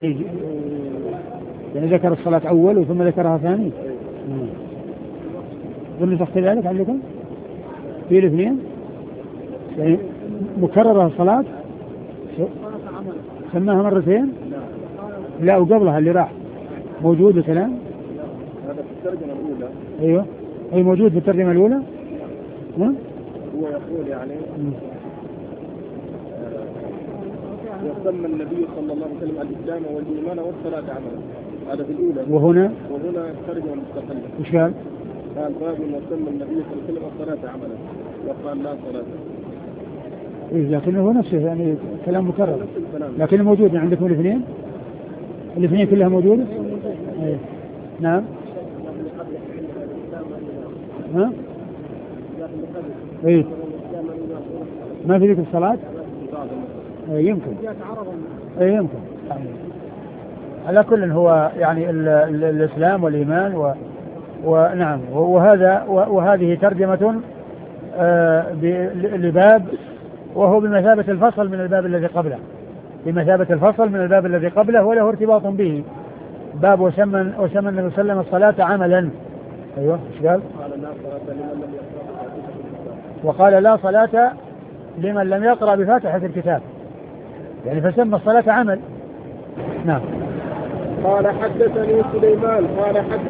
يعني ذكر الصلاة أول ثم ذكرها ثاني. والنسخ كذلك عندكم في الاثنين يعني مكررة الصلاة سماها مرتين. لا وقبلها اللي راح موجود الكلام هذا في الترجمة الأولى. أيوة أي موجود في الترجمة الأولى. هو يقول يعني وسمى النبي صلى الله عليه وسلم الإسلام والإيمان والصلاة عملا. هذا في الأولى. وهنا ترجمة مستقلة. وش قال؟ قال باب وسمى النبي صلى الله عليه وسلم الصلاة عملا وقال لا صلاة. إيه لكنه هو نفسه يعني كلام مكرر لكن موجود عندكم الاثنين كلها موجودة. إيه. نعم. ها؟ إيه ما في ذكر الصلاة. إيه يمكن. إيه يمكن. على كل هو يعني الإسلام والإيمان ونعم وهذه ترجمة لباب وهو بمثابة الفصل من الباب الذي قبله وله ارتباط به. باب وسمى النبي صلى الله عليه وسلم الصلاة عملا. أيوة إيش قال؟ وقال لا صلاة لمن لم يقرأ بفاتحة الكتاب يعني فسمى الصلاة عمل. نعم. قال حدثني سليمان قال حدثني